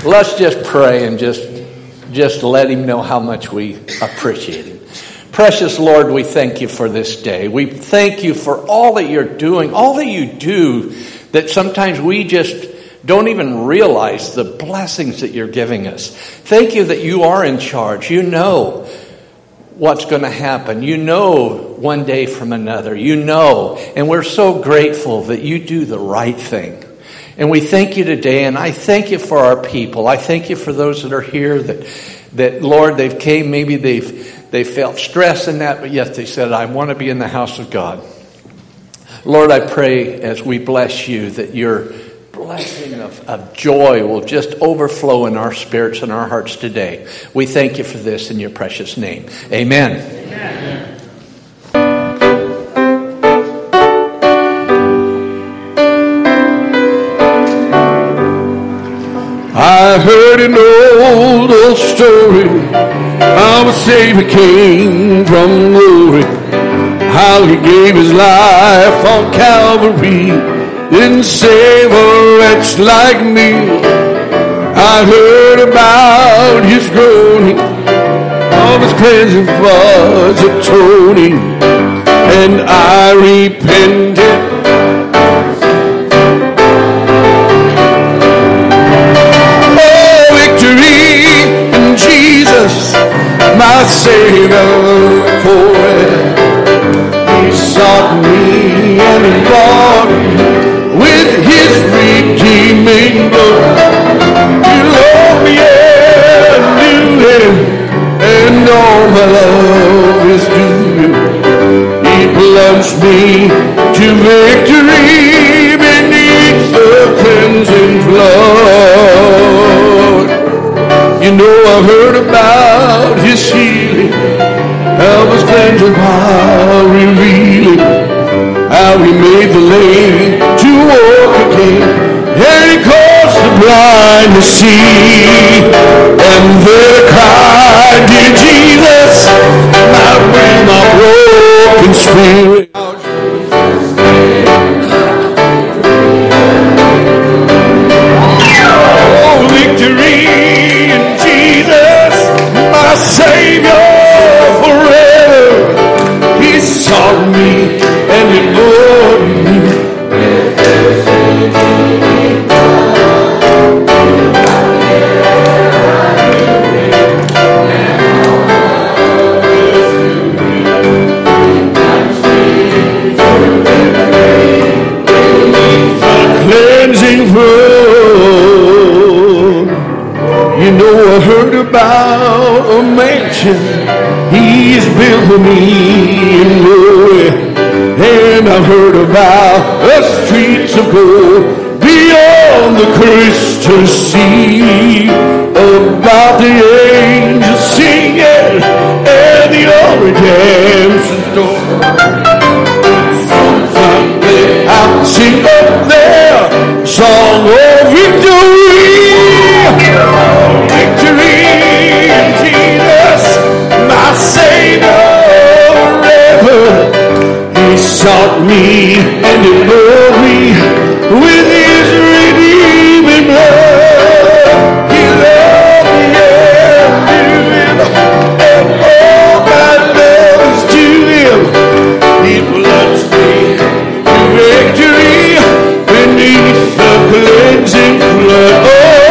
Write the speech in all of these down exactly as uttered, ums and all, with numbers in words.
Let's just pray and just, just let him know how much we appreciate him. Precious Lord, we thank you for this day. We thank you for all that you're doing, all that you do, that sometimes we just don't even realize the blessings that you're giving us. Thank you that you are in charge. You know what's going to happen. You know one day from another. You know. And we're so grateful that you do the right thing. And we thank you today, and I thank you for our people. I thank you for those that are here that, that Lord, they've came, maybe they've, they felt stress in that, but yet they said, I want to be in the house of God. Lord, I pray as we bless you that your blessing of, of joy will just overflow in our spirits and our hearts today. We thank you for this in your precious name. Amen. Amen. I heard an old, old story how a Savior came from glory, how he gave his life on Calvary, didn't save a wretch like me. I heard about his groaning, of his cleansing was atoning, and I repented. My Savior forever, he sought me and he bought me with his redeeming blood. He loved me and knew him, and all my love is due. He plunged me to victory beneath the cleansing flood. You know I heard about his healing, how his cleansing power revealing, how he made the lame to walk again, and he caused the blind to see. And then I cried, dear Jesus, I bring my broken spirit. Oh, victory! My Savior forever, he sought me and he bought me. A cleansing flood. You know I heard about a mansion he's built for me in glory, and I've heard about the streets of gold beyond the crystal sea, about the angels singing and the old redemption story. Someday I'll sing up there, song of victory. Victory in Jesus, my Savior forever. He sought me and he bought me with his redeeming blood. He loved me and knew him, and all my love is to him. He plunged me to victory beneath the cleansing flood.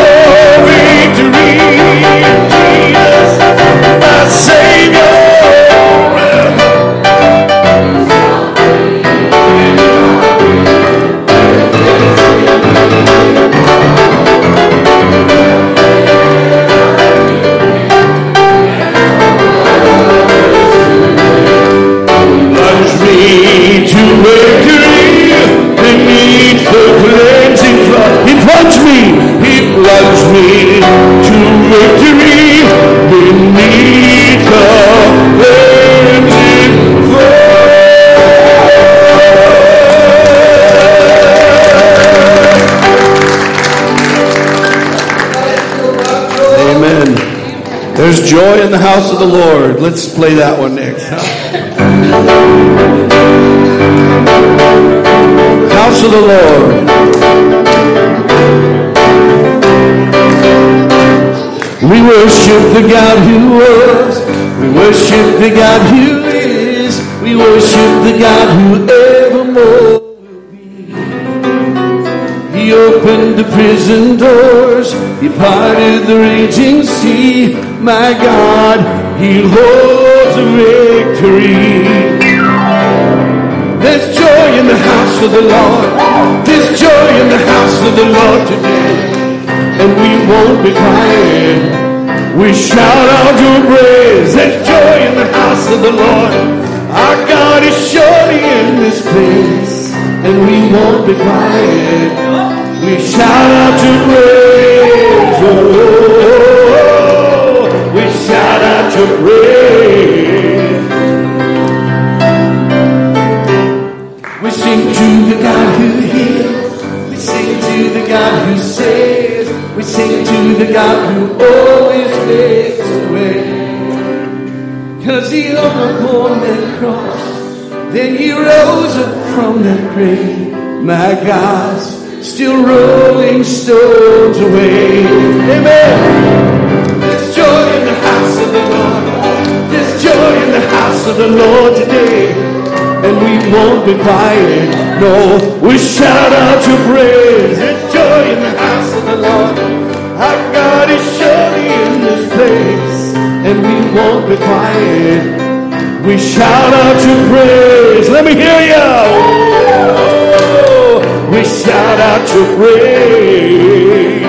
There's joy in the house of the Lord. Let's play that one next. House of the Lord. We worship the God who was. We worship the God who is. We worship the God who evermore will be. He opened the prison doors. He parted the raging sea. My God, He holds a victory. There's joy in the house of the Lord. There's joy in the house of the Lord today. And we won't be quiet. We shout out your praise. There's joy in the house of the Lord. Our God is surely in this place. And we won't be quiet. We shout out your praise. Oh, we shout out your praise. We sing to the God who heals. We sing to the God who saves. We sing to the God who always makes a way. Cause He hung upon that cross, then He rose up from that grave. My God's still rolling stones away. Amen. There's joy in the house of the Lord. There's joy in the house of the Lord today. And we won't be quiet. No, we shout out your praise. There's joy in the house of the Lord. Our God is surely in this place. And we won't be quiet. We shout out your praise. Let me hear you. Oh, we shout out your praise.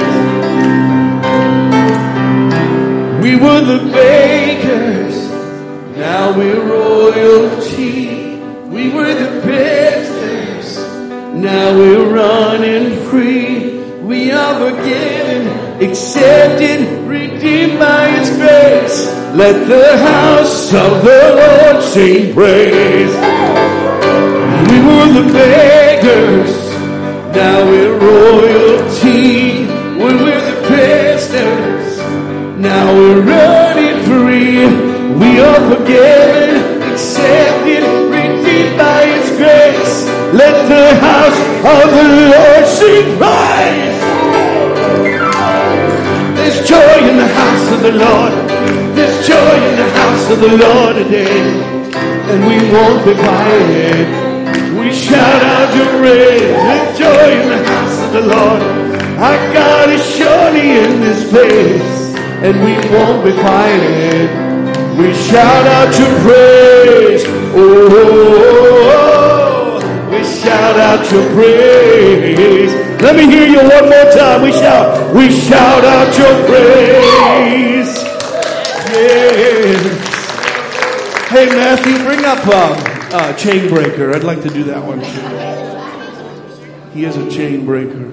We were the bakers. Now we're royalty. We were the prisoners, now we're running free. We are forgiven, accepted, redeemed by His grace. Let the house of the Lord sing praise. We were the beggars, now we're royalty. We were the prisoners, now we're running free. We are forgiven, accepted, redeemed by His grace. Let the house of the Lord sing praise. There's joy in the house of the Lord. There's joy in the house of the Lord today. And we won't be quiet. We shout out your praise. There's joy in the house of the Lord. Our God is surely in this place. And we won't be quiet. We shout out your praise. Oh, oh, oh, we shout out your praise. Let me hear you one more time. We shout. We shout out your praise. Yes. Hey, Matthew, bring up uh, uh, Chain Breaker. I'd like to do that one too. He is a chain breaker.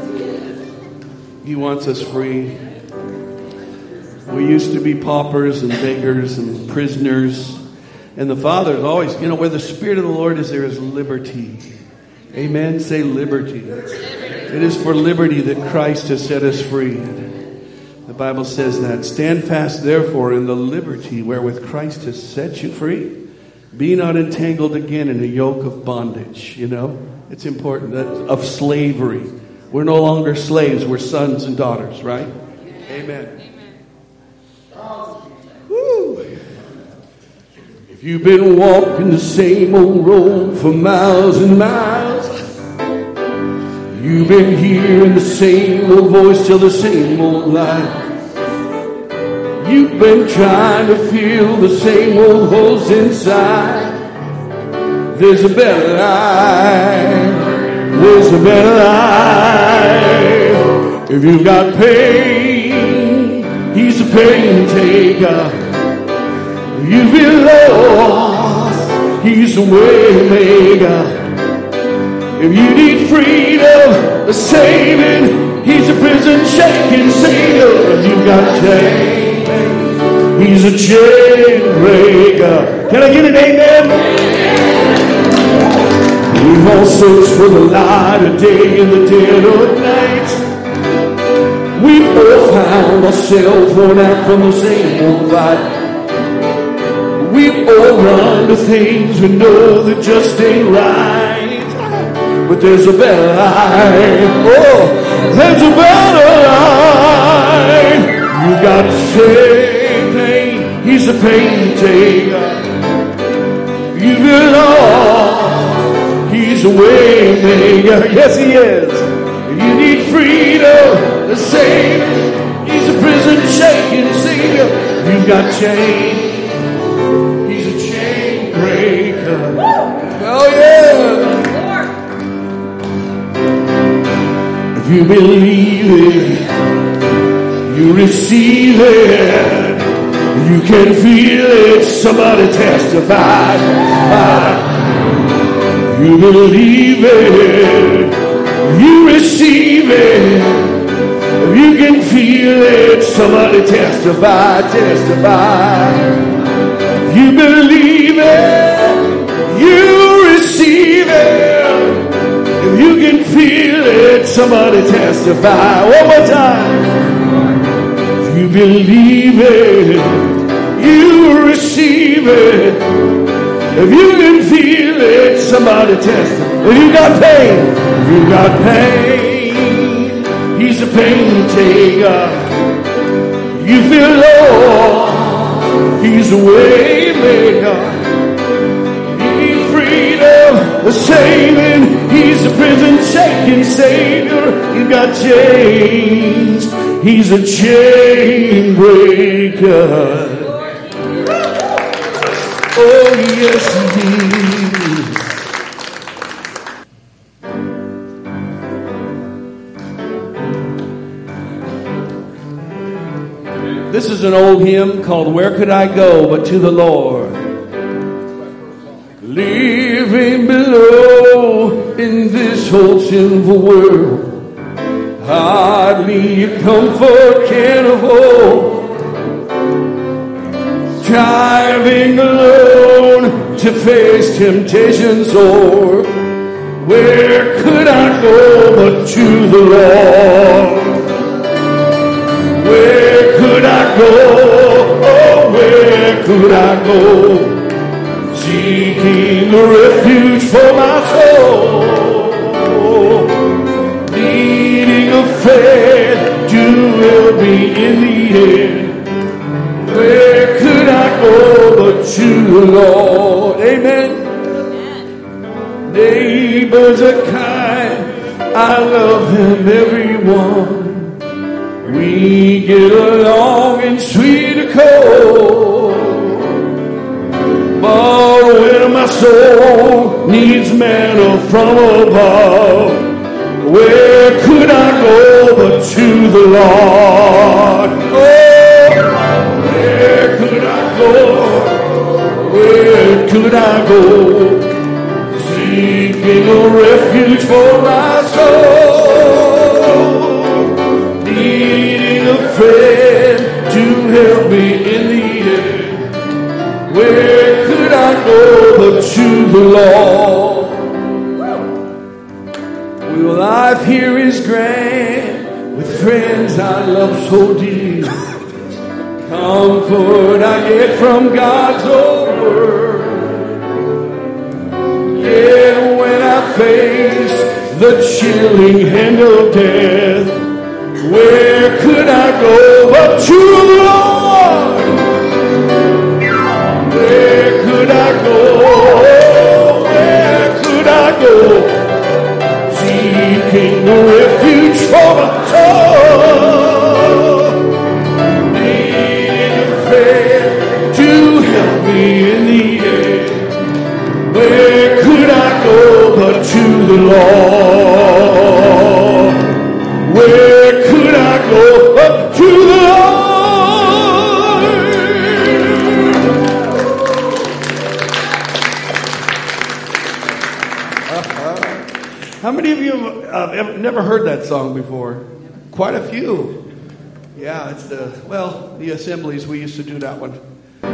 He wants us free. We used to be paupers and beggars and prisoners. And the Father is always, you know, where the Spirit of the Lord is, there is liberty. Amen. Say liberty. It is for liberty that Christ has set us free. The Bible says that. Stand fast, therefore, in the liberty wherewith Christ has set you free. Be not entangled again in a yoke of bondage. You know, it's important that of slavery. We're no longer slaves. We're sons and daughters, right? Amen. If you've been walking the same old road for miles and miles, you've been hearing the same old voice tell the same old lie. You've been trying to fill the same old holes inside. There's a better life. There's a better life. If you've got pain, He's a pain taker. You've been lost, He's a way maker. If you need freedom, a saving, He's a prison shaking Savior. If you've got chains, He's a chain breaker. Can I get an amen? We've all searched for the light of day in the dead of night. We've all found ourselves worn out from the same old fight. We've all run to things we know that just ain't right. But there's a better life. Oh, there's a better life. You got take pain. He's a pain taker. You belong. He's a way maker. Yes, he is. You need freedom to save. He's a prison shaking savior. You've got chains. He's a chain breaker. Oh yeah. If you believe it, you receive it. You can feel it. Somebody testify. You believe it. You receive it. You can feel it. Somebody testify. Testify. You believe it. You receive it. If you can feel it. Somebody testify. One more time. You believe it, you receive it. If you can feel it, somebody testify. If you got pain, if you got pain, he's a pain taker. You feel low, he's a way maker. You need freedom, a saving, he's a prison shaking savior. You got chains. He's a chain breaker. Oh, yes, he is. This is an old hymn called Where Could I Go But to the Lord? Living below in this whole sinful world, hardly a comfort can afford. Striving alone to face temptation sore. Where could I go but to the Lord? Where could I go? Oh, where could I go? Seeking a refuge for my soul. Faith to help me in the end. Where could I go but to the Lord? Amen. Amen. Neighbors are kind, I love them, everyone. We get along in sweet accord. But when my soul needs manna from above, where could I go but to the Lord? Oh, where could I go? Where could I go? Seeking a refuge for my soul. Needing a friend to help me in the end. Where could I go but to the Lord? Life here is grand, with friends I love so dear. Comfort I get from God's own word. Yeah, when I face the chilling hand of death, where could I go but to the Lord? Where could I go? Where could I go? Seeking a refuge for my soul. Needing a friend to help me in the end. Where could I go but to the Lord? Where could I go but to the Lord? How many of you have uh, ever, never heard that song before? Quite a few. Yeah, it's the, well, the assemblies, we used to do that one.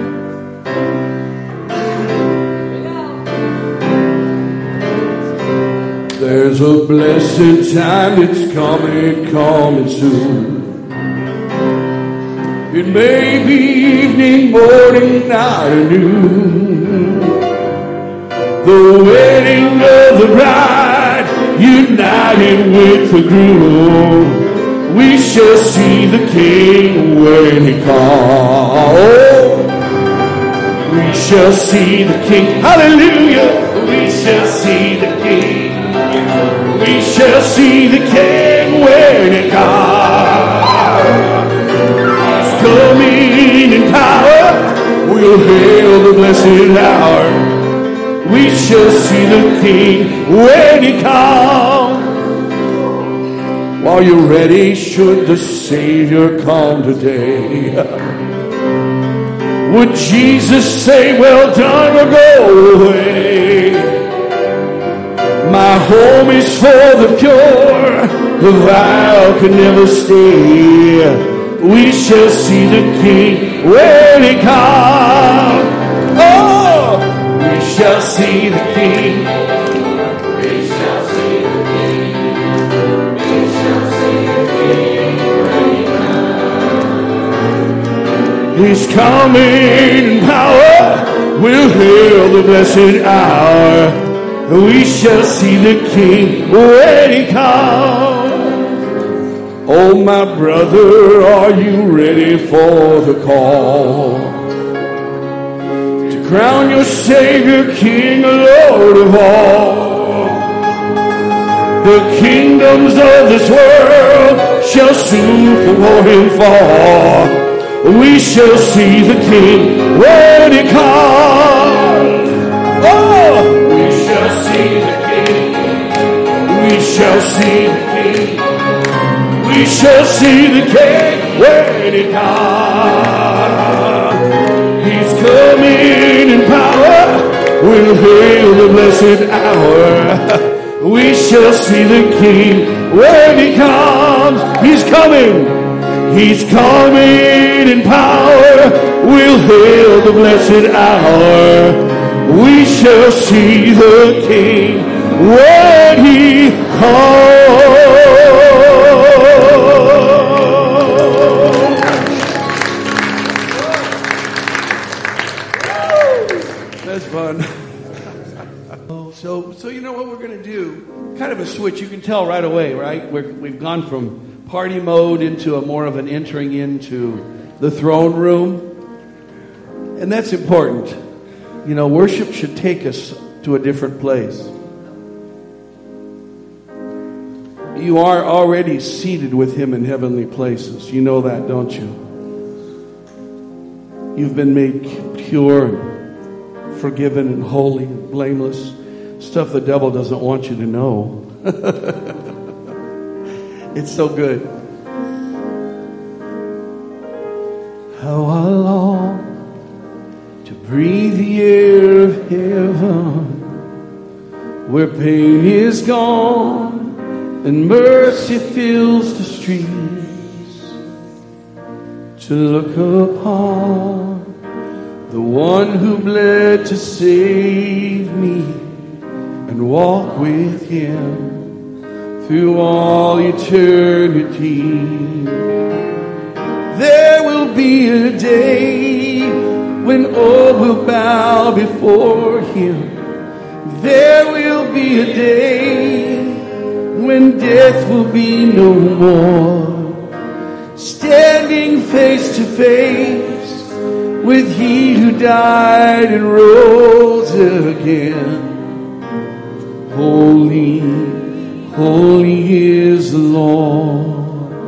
There's a blessed time, it's coming, coming soon. It may be evening, morning, night, or noon. The wedding of the bride, united with the groom. We shall see the King when he comes. Oh, we shall see the King. Hallelujah. We shall see the King. We shall see the King when he comes. He's coming in power. We'll hail the blessed hour. We shall see the King when he comes. While you're ready, should the Savior come today, would Jesus say, well done, or go away? My home is for the pure, the vile can never stay. We shall see the King when he comes. Oh, we shall see the King. We shall see the King. We shall see the King when he comes. He's coming in power. We'll hail the blessed hour. We shall see the King when he comes. Oh, my brother, are you ready for the call to crown your Savior King, Lord of all? The kingdoms of this world shall soon before him fall. We shall see the King when he comes. Oh, we shall see the King. We shall see the King. We shall see the King when he comes. He's coming in power. We'll hail the blessed hour. We shall see the King when he comes. He's coming. He's coming in power. We'll hail the blessed hour. We shall see the King when he comes. That's fun. So, so you know what we're going to do? Kind of a switch. You can tell right away, right? We're, we've gone from party mode into a more of an entering into the throne room. And that's important. You know, worship should take us to a different place. You are already seated with him in heavenly places. You know that, don't you? You've been made pure and forgiven and holy and blameless. Stuff the devil doesn't want you to know. It's so good. How I long to breathe the air of heaven, where pain is gone and mercy fills the streets, to look upon the one who bled to save me and walk with him through all eternity. There will be a day when all will bow before him. There will be a day when death will be no more. Standing face to face with he who died and rose again. Holy, holy is the Lord.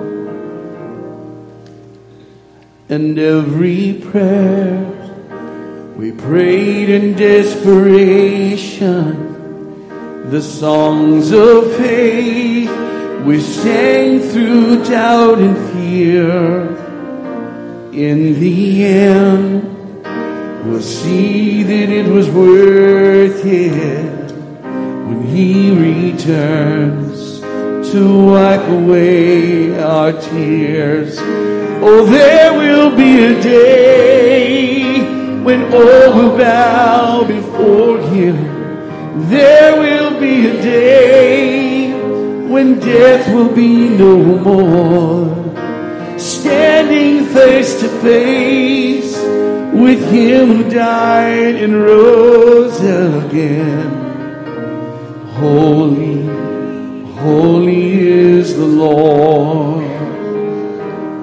And every prayer we prayed in desperation, the songs of faith we sang through doubt and fear, in the end we'll see that it was worth it when he returns to wipe away our tears. Oh, there will be a day when all will bow before him. There will be a day when death will be no more. Standing face to face with him who died and rose again. Holy, holy is the Lord.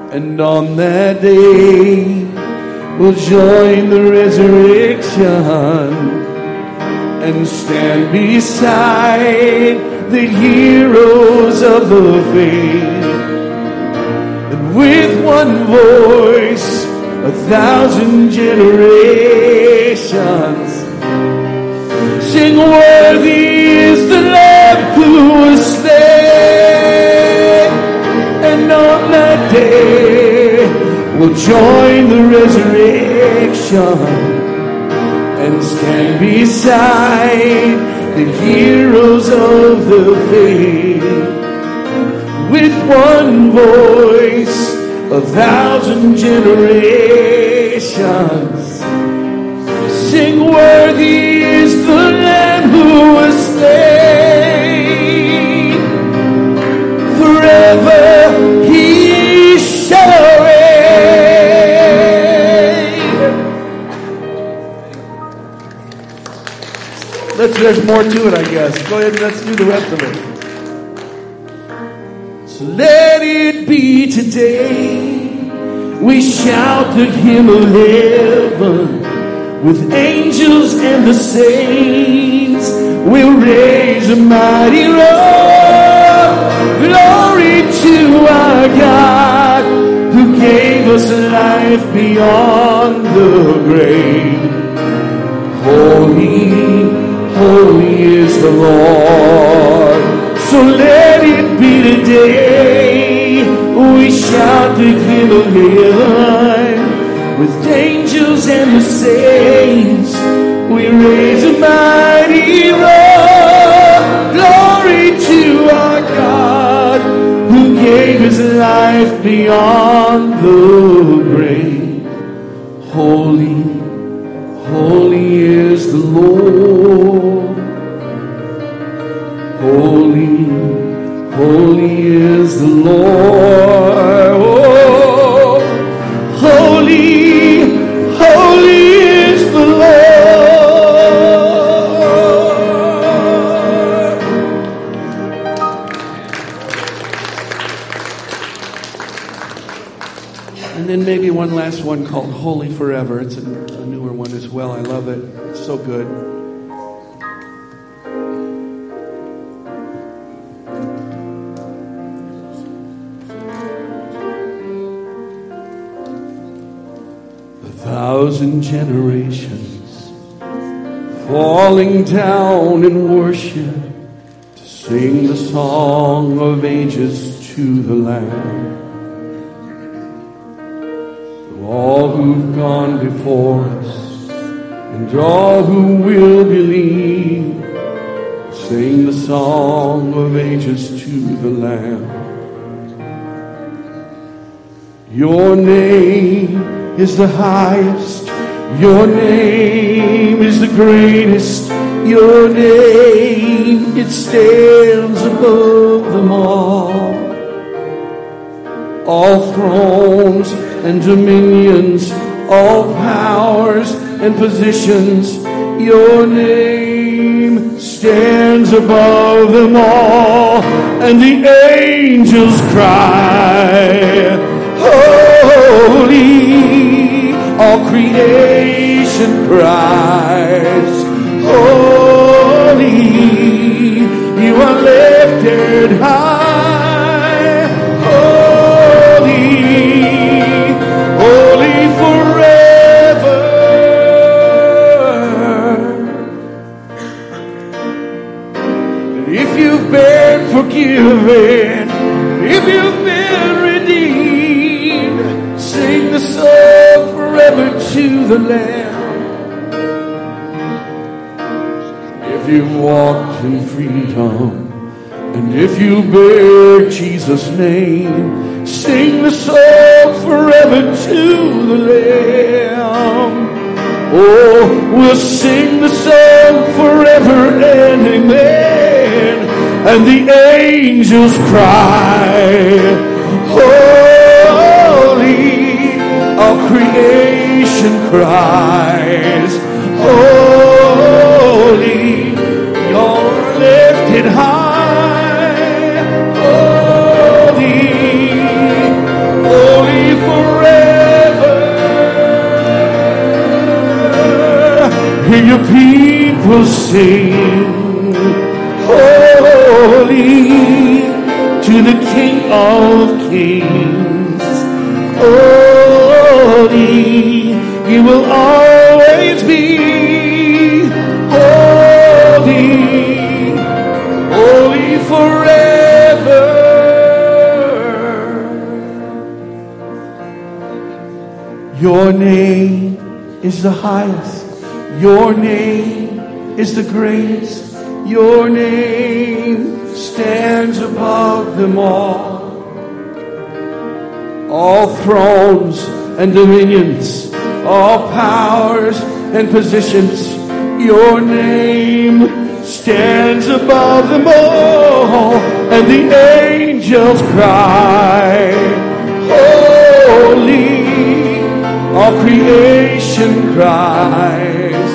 And on that day, we'll join the resurrection and stand beside the heroes of the faith. And with one voice, a thousand generations sing, worthy is the Lamb who was slain. And on that day, we'll join the resurrection and stand beside the heroes of the faith. With one voice, a thousand generations sing, worthy is the Lamb who was slain. Forever he shall reign. Let's, there's more to it, I guess. Go ahead and let's do the rest of it. So let it be today. We shout the hymn of heaven with angels and the saints. We'll raise a mighty roar. Glory to our God who gave us life beyond the grave. Holy, holy is the Lord. So let it be today. We shout the hymn of heaven with angels and the saints. We raise a mighty roar. Glory to our God who gave his life beyond the grave. Holy, holy is the Lord. Holy, holy is the Lord. Oh, holy, holy is the Lord. And then maybe one last one called Holy Forever. It's a, a newer one as well. I love it. It's so good. Thousand generations falling down in worship to sing the song of ages to the Lamb. To all who've gone before us and all who will believe, sing the song of ages to the Lamb. Your name is the highest, your name is the greatest, your name, it stands above them all. All thrones and dominions, all powers and positions, your name stands above them all. And the angels cry, holy. All creation cries, holy, you are lifted high, holy, holy forever. And if you've been forgiven, if you've been redeemed, sing the song forever to the Lamb. If you've walked in freedom, and if you bear Jesus' name, sing the song forever to the Lamb. Oh, we'll sing the song forever and amen. And the angels cry, holy. All creation cries, holy, you're lifted high, holy, holy your people sing, holy to the King of Kings. Holy, you will always be. Holy, holy forever. Your name is the highest. Your name is the greatest. Your name stands above them all. All thrones and dominions, all powers and positions, your name stands above them all. And the angels cry, holy. All creation cries,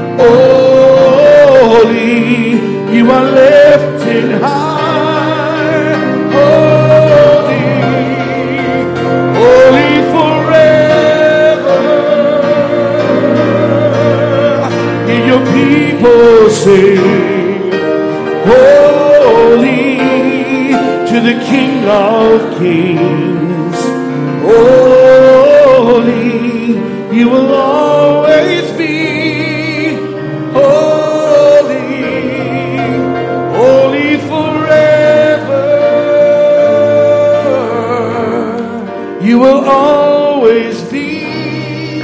holy, you are lifted high, holy, holy forever. Hear your people sing, holy to the King of Kings, holy. You will always be holy, holy forever. You will always be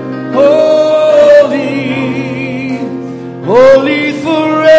holy, holy forever.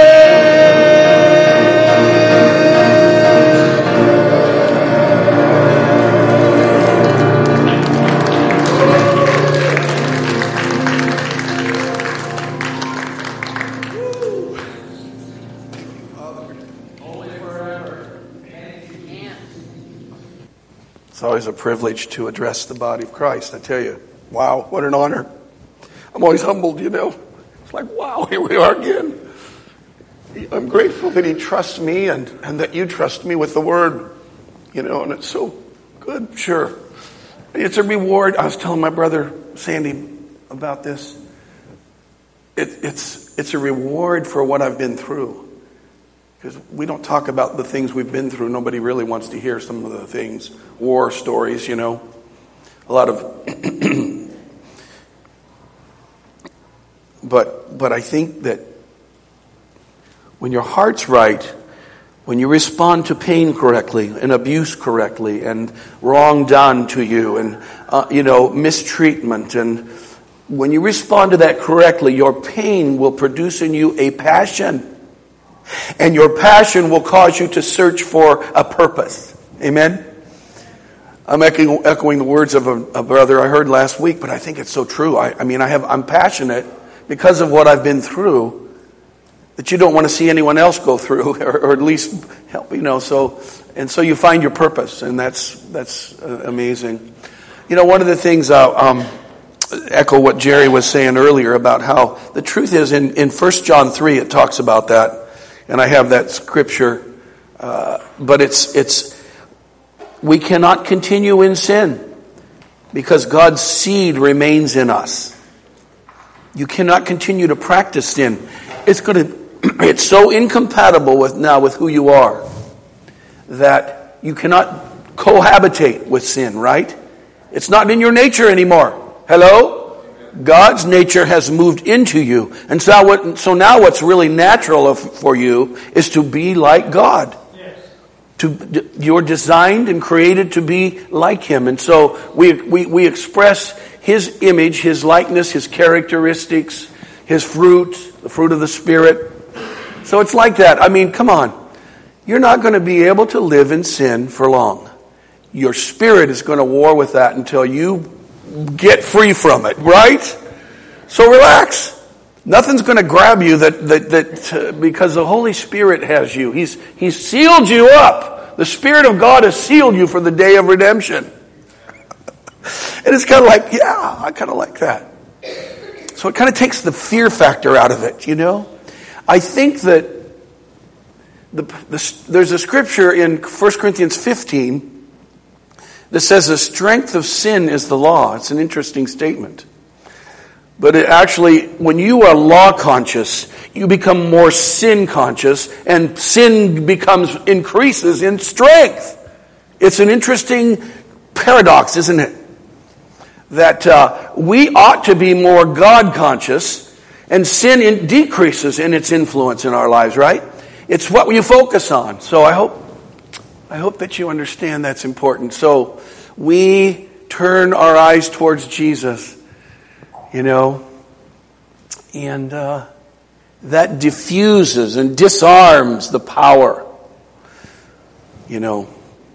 It's always a privilege to address the body of Christ. I tell you, wow, what an honor. I'm always humbled, you know. It's like, wow, here we are again. I'm grateful that he trusts me and, and that you trust me with the word, you know, and it's so good, sure. It's a reward. I was telling my brother Sandy about this. It, it's, it's a reward for what I've been through. Because we don't talk about the things we've been through. Nobody really wants to hear some of the things. War stories, you know. A lot of... but but I think that when your heart's right, when you respond to pain correctly and abuse correctly and wrong done to you and, uh, you know, mistreatment, and when you respond to that correctly, your pain will produce in you a passion. And your passion will cause you to search for a purpose. Amen? I'm echoing, echoing the words of a, a brother I heard last week, but I think it's so true. I, I mean, I have, I'm passionate because of what I've been through that you don't want to see anyone else go through, or, or at least help, you know. So, and so you find your purpose, and that's that's uh, amazing. You know, one of the things I'll um, echo what Jerry was saying earlier about how the truth is in, in First John three, it talks about that. And I have that scripture, uh, but it's it's we cannot continue in sin because God's seed remains in us. You cannot continue to practice sin. It's going to it's so incompatible with now with who you are that you cannot cohabitate with sin, right? It's not in your nature anymore. Hello? God's nature has moved into you. And so now, what, so now what's really natural of, for you is to be like God. Yes. To, you're designed and created to be like Him. And so we, we, we express His image, His likeness, His characteristics, His fruit, the fruit of the Spirit. So it's like that. I mean, come on. You're not going to be able to live in sin for long. Your spirit is going to war with that until you get free from it, right? So relax. Nothing's going to grab you that that that uh, because the Holy Spirit has you. He's He's sealed you up. The Spirit of God has sealed you for the day of redemption. And it's kind of like, yeah, I kind of like that. So it kind of takes the fear factor out of it, you know. I think that the, the there's a scripture in First Corinthians fifteen that says the strength of sin is the law. It's an interesting statement. But it actually, when you are law conscious, you become more sin conscious, and sin becomes increases in strength. It's an interesting paradox, isn't it? That uh, we ought to be more God conscious, and sin in decreases in its influence in our lives, right? It's what you focus on. So I hope, I hope that you understand that's important. So we turn our eyes towards Jesus, you know, and uh, that diffuses and disarms the power, you know.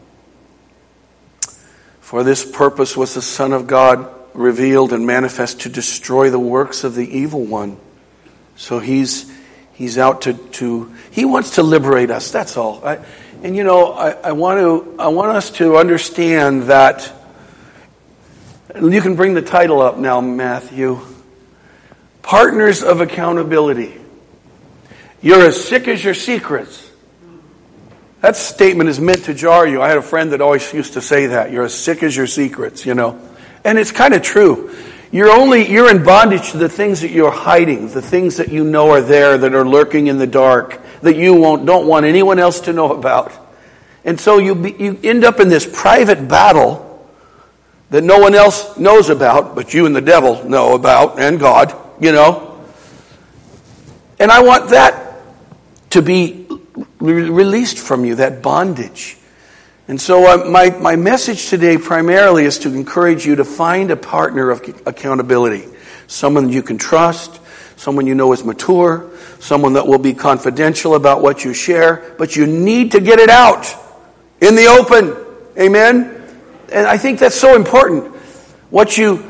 For this purpose was the Son of God revealed and manifest to destroy the works of the evil one. So he's he's out to, to he wants to liberate us, that's all. I, and you know, I, I want to I want us to understand that. You can bring the title up now, Matthew. Partners of accountability. You're as sick as your secrets. That statement is meant to jar you. I had a friend that always used to say that. You're as sick as your secrets, you know. And it's kind of true. You're only you're in bondage to the things that you're hiding, the things that you know are there, that are lurking in the dark, that you won't don't want anyone else to know about. And so you be, you end up in this private battle that no one else knows about, but you and the devil know about, and God, you know. And I want that to be released from you, that bondage. And so uh, my, my message today primarily is to encourage you to find a partner of accountability. Someone you can trust, someone you know is mature, someone that will be confidential about what you share, but you need to get it out in the open. Amen? And I think that's so important. What you...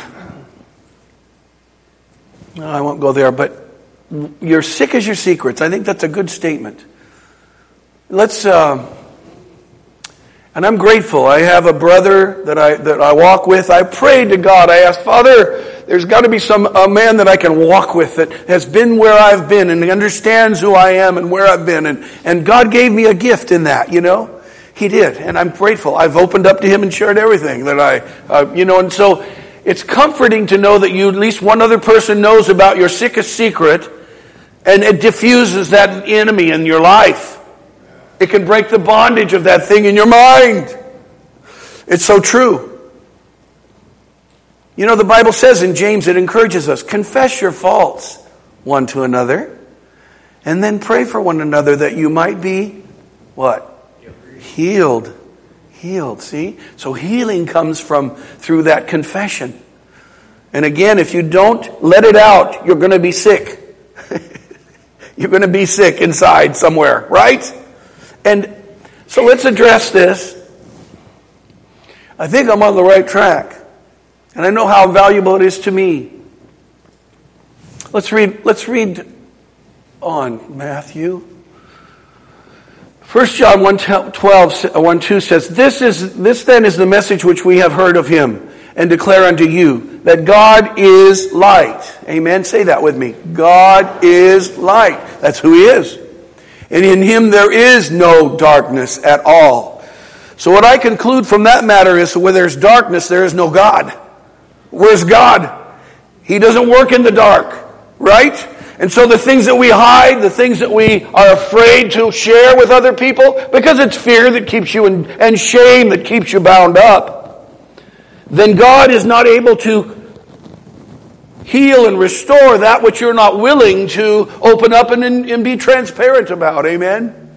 No, I won't go there, but you're sick as your secrets. I think that's a good statement. Let's... Uh, And I'm grateful. I have a brother that I that I walk with. I prayed to God. I asked, Father, there's got to be some a man that I can walk with that has been where I've been and understands who I am and where I've been. And, and God gave me a gift in that, you know. He did. And I'm grateful. I've opened up to him and shared everything that I, uh, you know. And so it's comforting to know that you, at least one other person knows about your sickest secret, and it diffuses that enemy in your life. It can break the bondage of that thing in your mind. It's so true. You know, the Bible says in James, it encourages us, confess your faults one to another, and then pray for one another that you might be, what? Healed. Healed, see? So healing comes from through that confession. And again, if you don't let it out, you're going to be sick. You're going to be sick inside somewhere, right? And so let's address this. I think I'm on the right track. And I know how valuable it is to me. Let's read, let's read on, Matthew. First John one twelve, one two says, This is this then is the message which we have heard of him, and declare unto you, that God is light. Amen? Say that with me. God is light. That's who he is. And in him there is no darkness at all. So what I conclude from that matter is, where there's darkness, there is no God. Where's God? He doesn't work in the dark, right? And so the things that we hide, the things that we are afraid to share with other people, because it's fear that keeps you in, and shame that keeps you bound up, then God is not able to heal and restore that which you're not willing to open up and, and be transparent about. Amen?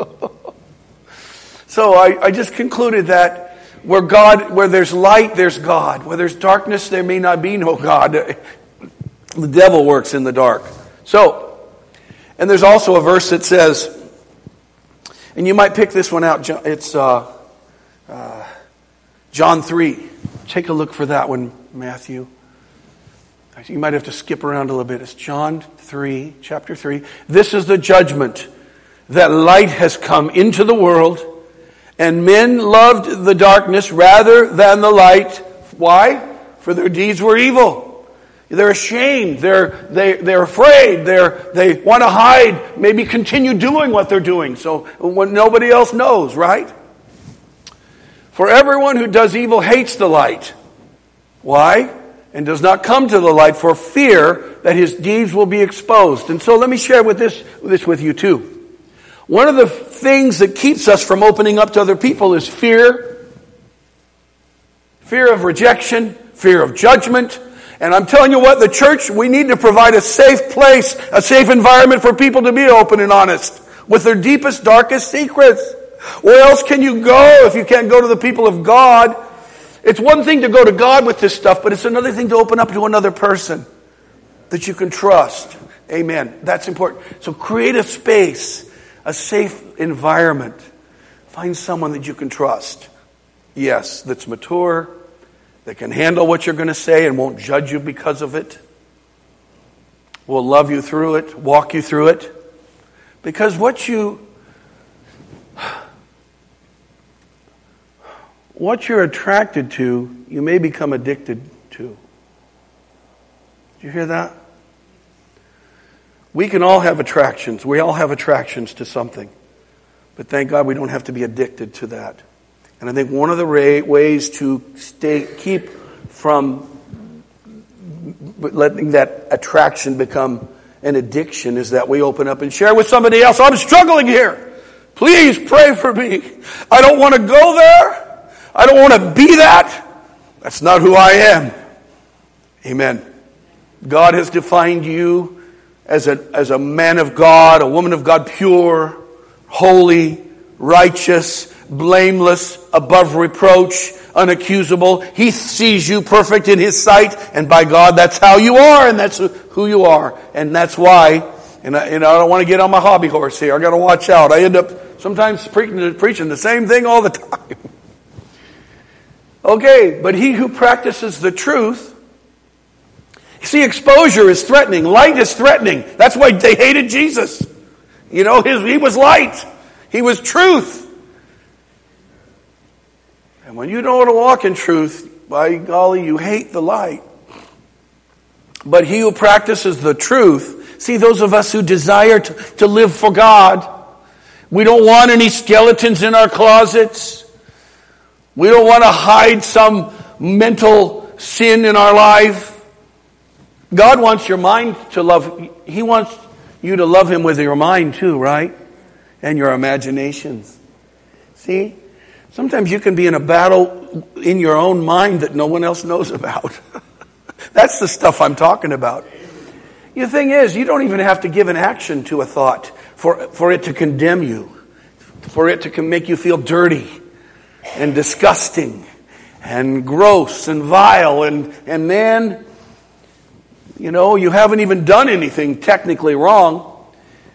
So I, I just concluded that where God, where there's light, there's God. Where there's darkness, there may not be no God. The devil works in the dark. So, and there's also a verse that says, and you might pick this one out, it's uh, uh, John three. Take a look for that one, Matthew. You might have to skip around a little bit. It's John three, chapter three. This is the judgment, that light has come into the world, and men loved the darkness rather than the light. Why? For their deeds were evil. They're ashamed. They're they they're afraid. They're they want to hide. Maybe continue doing what they're doing, so when nobody else knows. Right? For everyone who does evil hates the light. Why? and does not come to the light for fear that his deeds will be exposed. And so let me share with this, this with you too. One of the things that keeps us from opening up to other people is fear. Fear of rejection, fear of judgment. And I'm telling you what, the church, we need to provide a safe place, a safe environment for people to be open and honest with their deepest, darkest secrets. Where else can you go if you can't go to the people of God? It's one thing to go to God with this stuff, but it's another thing to open up to another person that you can trust. Amen. That's important. So create a space, a safe environment. Find someone that you can trust. Yes, that's mature, that can handle what you're going to say and won't judge you because of it. Will love you through it, walk you through it. Because what you... What you're attracted to, you may become addicted to. Did you hear that? We can all have attractions. We all have attractions to something. But thank God we don't have to be addicted to that. And I think one of the ways to stay, keep from letting that attraction become an addiction is that we open up and share with somebody else. I'm struggling here. Please pray for me. I don't want to go there. I don't want to be that. That's not who I am. Amen. God has defined you as a, as a man of God, a woman of God, pure, holy, righteous, blameless, above reproach, unaccusable. He sees you perfect in His sight, and by God, that's how you are, and that's who you are. And that's why, and I, and I don't want to get on my hobby horse here. I got to watch out. I end up sometimes preaching, preaching the same thing all the time. Okay, but he who practices the truth, see, exposure is threatening. Light is threatening. That's why they hated Jesus. You know, his, he was light. He was truth. And when you don't want to walk in truth, by golly, you hate the light. But he who practices the truth, see, those of us who desire to, to live for God, we don't want any skeletons in our closets. We don't want to hide some mental sin in our life. God wants your mind to love. He wants you to love Him with your mind too, right? And your imaginations. See? Sometimes you can be in a battle in your own mind that no one else knows about. That's the stuff I'm talking about. The thing is, you don't even have to give an action to a thought for, for it to condemn you. For it to make you feel dirty and disgusting and gross and vile, and and then, you know, you haven't even done anything technically wrong.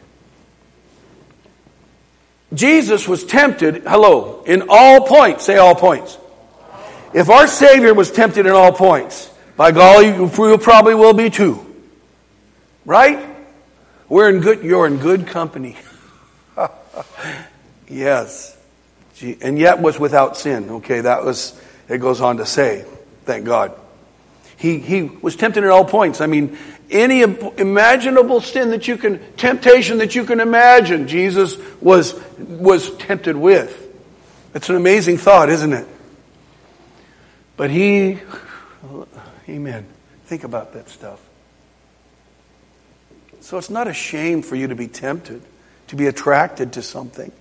Jesus was tempted, hello, in all points. Say all points. If our Savior was tempted in all points, by golly, you probably will be too. Right? We're in good, you're in good company. Yes. And yet was without sin. Okay, that was, it goes on to say, thank God. He he was tempted at all points. I mean, any imaginable sin that you can, temptation that you can imagine, Jesus was was tempted with. It's an amazing thought, isn't it? But he, amen. Think about that stuff. So it's not a shame for you to be tempted, to be attracted to something.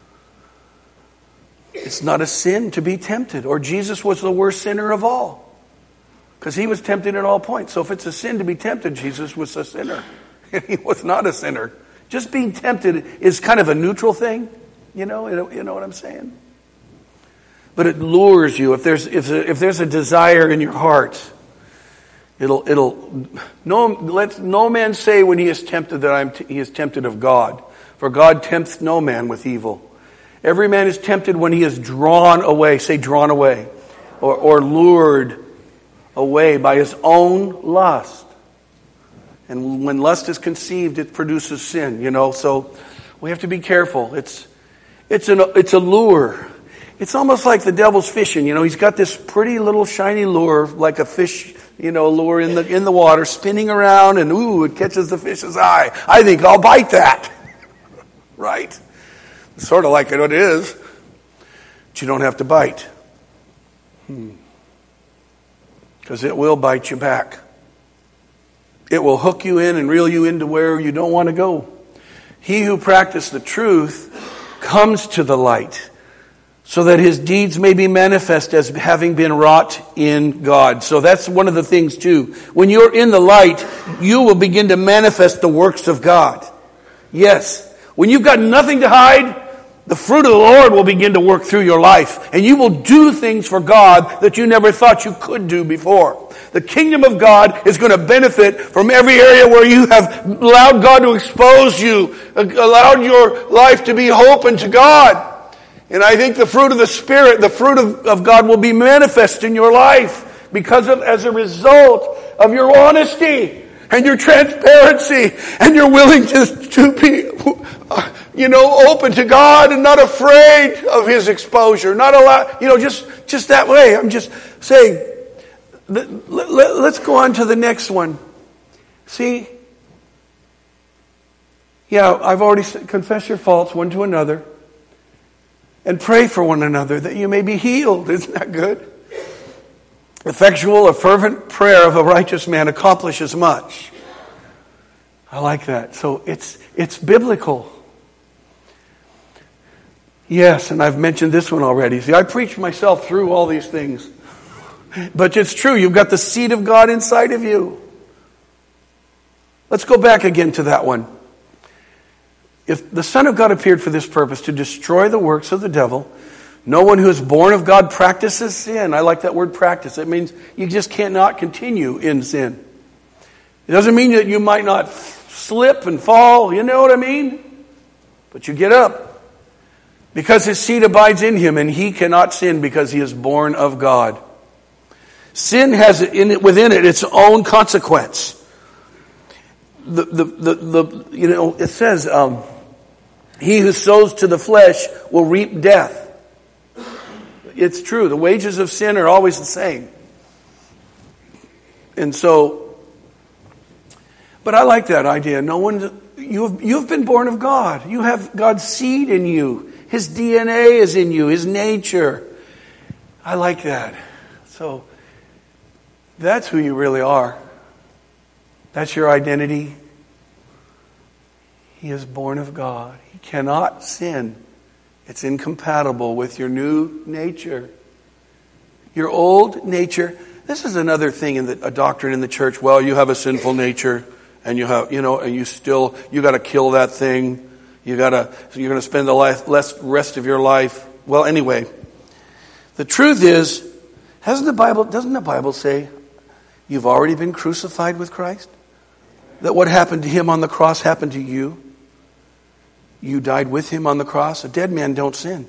It's not a sin to be tempted. Or Jesus was the worst sinner of all. Because he was tempted at all points. So if it's a sin to be tempted, Jesus was a sinner. He was not a sinner. Just being tempted is kind of a neutral thing. You know, you know what I'm saying? But it lures you. If there's if if there's a desire in your heart, it'll it'll no let no man say when he is tempted that I'm t- he is tempted of God. For God tempts no man with evil. Every man is tempted when he is drawn away, say drawn away, or, or lured away by his own lust. And when lust is conceived, it produces sin, you know, so we have to be careful. It's it's an it's a lure. It's almost like the devil's fishing, you know, he's got this pretty little shiny lure, like a fish, you know, lure in the in the water, spinning around, and ooh, it catches the fish's eye. I think I'll bite that. Right? Sort of like it is, but you don't have to bite. Hmm. Because it will bite you back. It will hook you in and reel you into where you don't want to go. He who practices the truth comes to the light, so that his deeds may be manifest as having been wrought in God. So that's one of the things too. When you're in the light, you will begin to manifest the works of God. Yes. When you've got nothing to hide, the fruit of the Lord will begin to work through your life. And you will do things for God that you never thought you could do before. The kingdom of God is going to benefit from every area where you have allowed God to expose you, allowed your life to be open to God. And I think the fruit of the Spirit, the fruit of, of God will be manifest in your life because of, as a result of your honesty and your transparency and your willingness to be, you know, open to God and not afraid of His exposure. Not allow, you know, just, just that way. I'm just saying, let, let, let's go on to the next one. See, yeah, I've already said, confess your faults one to another. And pray for one another that you may be healed. Isn't that good? Effectual or fervent prayer of a righteous man accomplishes much. I like that. So it's it's biblical. Yes, and I've mentioned this one already. See, I preach myself through all these things. But it's true. You've got the seed of God inside of you. Let's go back again to that one. If the Son of God appeared for this purpose, to destroy the works of the devil, no one who is born of God practices sin. I like that word practice. It means you just cannot continue in sin. It doesn't mean that you might not slip and fall, you know what I mean? But you get up. Because his seed abides in him, and he cannot sin because he is born of God. Sin has in it, within it its own consequence. The, the, the, the you know, it says, um, he who sows to the flesh will reap death. It's true. The wages of sin are always the same. And so, but I like that idea. No one, you've, you've been born of God. You have God's seed in you. His D N A is in you. His nature. I like that. So, that's who you really are. That's your identity. He is born of God. He cannot sin. It's incompatible with your new nature. Your old nature. This is another thing in the, a doctrine in the church. Well, you have a sinful nature, and you have, you know, and you still, you got to kill that thing. You got to, so you're going to spend the life, less rest of your life. Well, anyway, the truth is, hasn't the Bible? Doesn't the Bible say you've already been crucified with Christ? That what happened to him on the cross happened to you. You died with him on the cross. A dead man don't sin.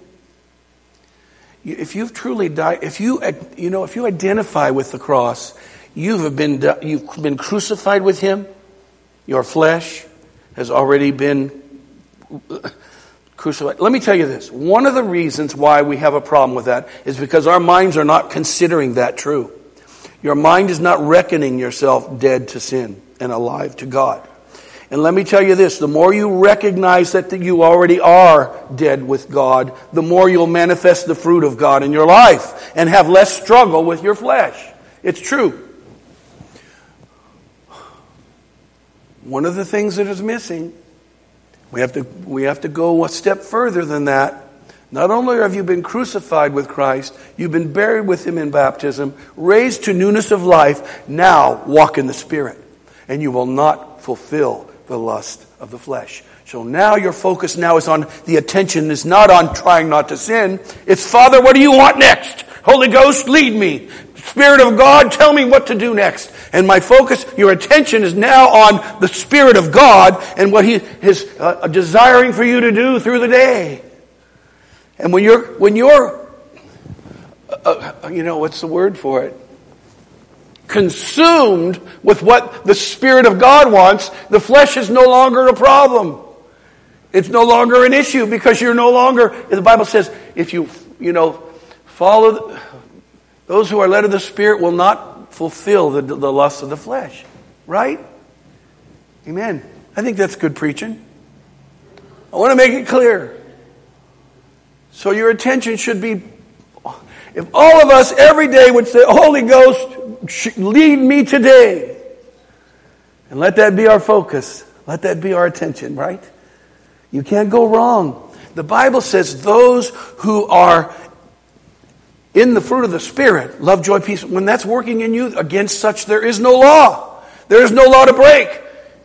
If you've truly died, if you you know, if you identify with the cross, you have been you've been crucified with him. Your flesh has already been crucified. Let me tell you this. One of the reasons why we have a problem with that is because our minds are not considering that true. Your mind is not reckoning yourself dead to sin and alive to God. And let me tell you this, the more you recognize that you already are dead with God, the more you'll manifest the fruit of God in your life and have less struggle with your flesh. It's true. One of the things that is missing, we have to we have to go a step further than that. Not only have you been crucified with Christ, you've been buried with him in baptism, raised to newness of life, now walk in the Spirit, and you will not fulfill the lust of the flesh. So now your focus now is on, the attention is not on trying not to sin. It's, Father, what do you want next? Holy Ghost, lead me. Spirit of God, tell me what to do next. And my focus, your attention is now on the Spirit of God and what he is uh, desiring for you to do through the day. And when you're, when you're, uh, uh, you know, what's the word for it? Consumed with what the Spirit of God wants, the flesh is no longer a problem. It's no longer an issue because you're no longer, the Bible says, if you, you know, follow, those who are led of the Spirit will not fulfill the, the lust of the flesh. Right? Amen. I think that's good preaching. I want to make it clear. So your attention should be, if all of us every day would say, Holy Ghost, lead me today. And let that be our focus. Let that be our attention, right? You can't go wrong. The Bible says those who are in the fruit of the Spirit, love, joy, peace, when that's working in you, against such there is no law. There is no law to break.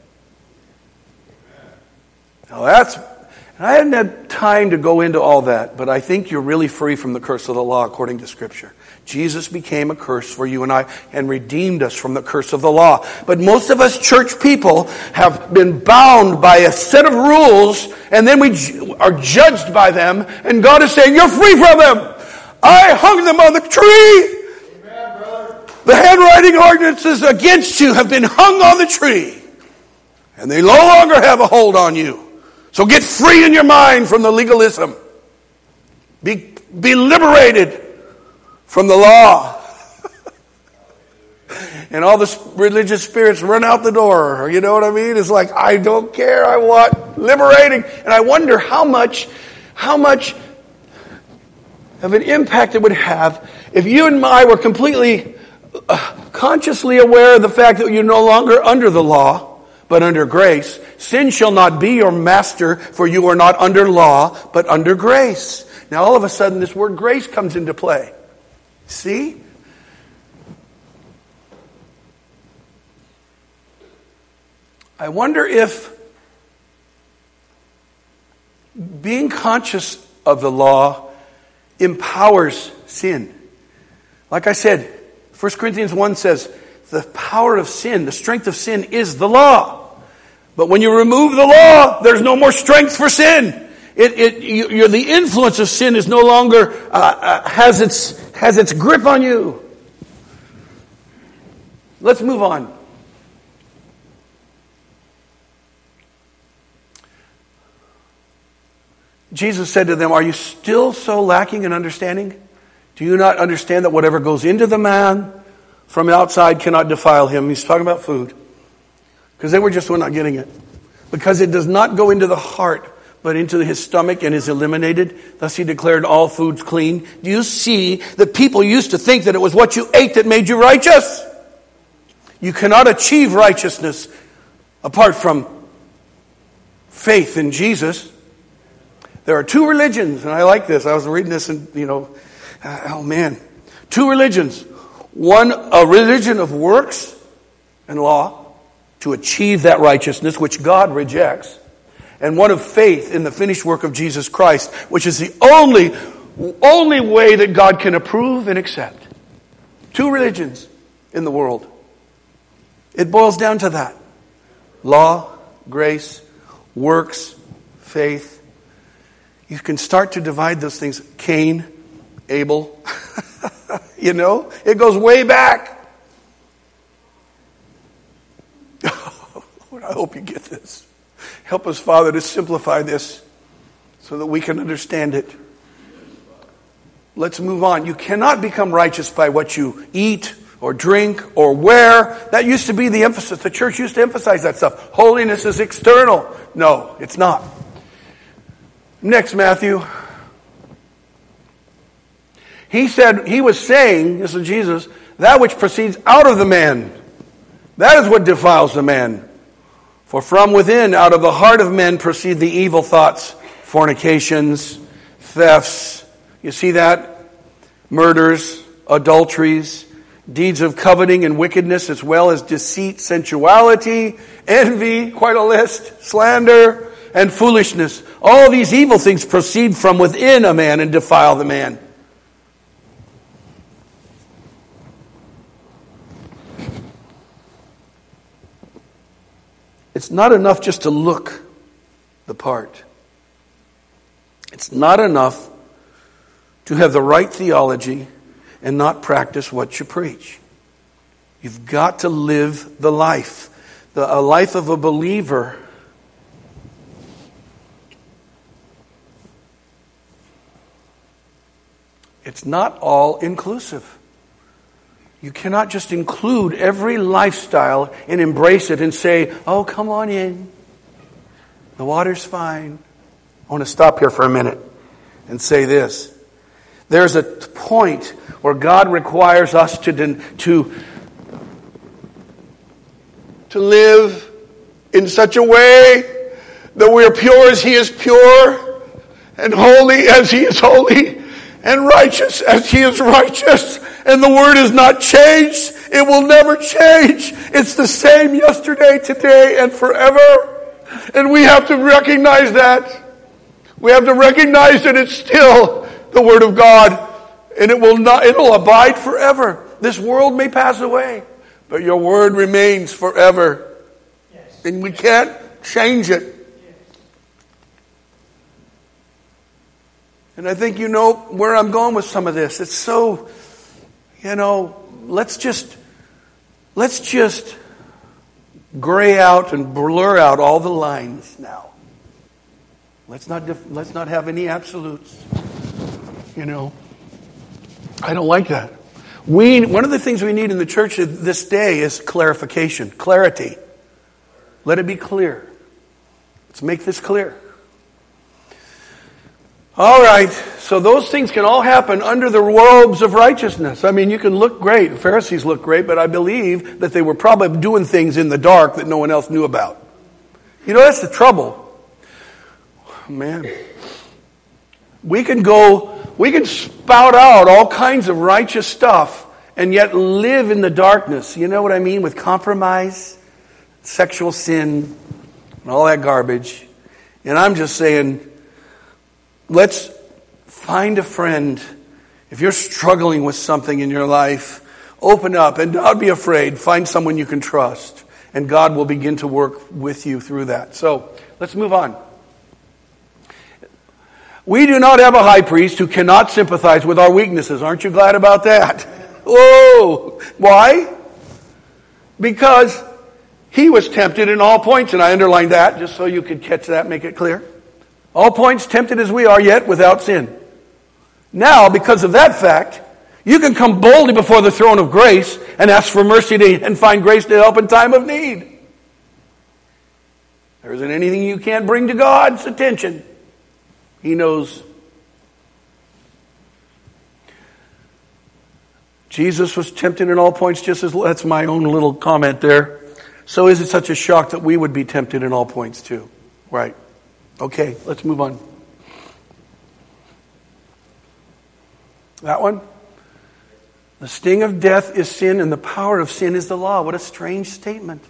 Now that's, I hadn't had time to go into all that, but I think you're really free from the curse of the law according to Scripture. Jesus became a curse for you and I and redeemed us from the curse of the law. But most of us church people have been bound by a set of rules, and then we are judged by them, and God is saying, you're free from them. I hung them on the tree. Amen, brother. The handwriting ordinances against you have been hung on the tree, and they no longer have a hold on you. So get free in your mind from the legalism. Be, be liberated from the law. And all the religious spirits run out the door. You know what I mean? It's like, I don't care. I want liberating. And I wonder how much, how much of an impact it would have if you and I were completely uh, consciously aware of the fact that you're no longer under the law, but under grace. Sin shall not be your master, for you are not under law, but under grace. Now all of a sudden this word grace comes into play. See? I wonder if being conscious of the law empowers sin. Like I said, First Corinthians one says, the power of sin, the strength of sin is the law. But when you remove the law, there's no more strength for sin. It, it, you, you're, the influence of sin is no longer uh, uh, has its has its grip on you. Let's move on. Jesus said to them, "Are you still so lacking in understanding? Do you not understand that whatever goes into the man from outside cannot defile him?" He's talking about food. Because they were just not getting it. Because it does not go into the heart, but into his stomach and is eliminated. Thus he declared all foods clean. Do you see that people used to think that it was what you ate that made you righteous? You cannot achieve righteousness apart from faith in Jesus. There are two religions, and I like this. I was reading this and, you know, oh man. Two religions. One, a religion of works and law, to achieve that righteousness, which God rejects. And one of faith in the finished work of Jesus Christ, which is the only, only way that God can approve and accept. Two religions in the world. It boils down to that. Law, grace, works, faith. You can start to divide those things. Cain, Abel. You know, it goes way back. Lord, I hope you get this. Help us, Father, to simplify this so that we can understand it. Let's move on. You cannot become righteous by what you eat or drink or wear. That used to be the emphasis. The church used to emphasize that stuff. Holiness is external. No, it's not. Next, Matthew. He said, he was saying, this is Jesus, that which proceeds out of the man, that is what defiles the man. For from within, out of the heart of men, proceed the evil thoughts, fornications, thefts. You see that? Murders, adulteries, deeds of coveting and wickedness, as well as deceit, sensuality, envy, quite a list, slander, and foolishness. All these evil things proceed from within a man and defile the man. It's not enough just to look the part. It's not enough to have the right theology and not practice what you preach. You've got to live the life. The, a life of a believer. It's not all inclusive. You cannot just include every lifestyle and embrace it and say, oh, come on in. The water's fine. I want to stop here for a minute and say this. There's a point where God requires us to, to to live in such a way that we are pure as He is pure, and holy as He is holy, and righteous as He is righteous. And the Word is not changed. It will never change. It's the same yesterday, today, and forever. And we have to recognize that. We have to recognize that it's still the Word of God. And it will not, it'll abide forever. This world may pass away, but your Word remains forever. Yes. And we can't change it. Yes. And I think you know where I'm going with some of this. It's so, you know, let's just, let's just gray out and blur out all the lines now. Let's not, def- let's not have any absolutes. You know, I don't like that. We, one of the things we need in the church this day is clarification, clarity. Let it be clear. Let's make this clear. All right, so those things can all happen under the robes of righteousness. I mean, you can look great. The Pharisees look great, but I believe that they were probably doing things in the dark that no one else knew about. You know, that's the trouble. Man, we can go... We can spout out all kinds of righteous stuff and yet live in the darkness. You know what I mean? With compromise, sexual sin, and all that garbage. And I'm just saying, let's find a friend. If you're struggling with something in your life, open up and don't be afraid. Find someone you can trust. And God will begin to work with you through that. So, let's move on. We do not have a high priest who cannot sympathize with our weaknesses. Aren't you glad about that? Whoa! Why? Because He was tempted in all points, and I underlined that just so you could catch that, make it clear. All points tempted as we are, yet without sin. Now, because of that fact, you can come boldly before the throne of grace and ask for mercy to, and find grace to help in time of need. There isn't anything you can't bring to God's attention. He knows. Jesus was tempted in all points just as... That's my own little comment there. So is it such a shock that we would be tempted in all points too? Right. Okay, let's move on. That one? The sting of death is sin and the power of sin is the law. What a strange statement.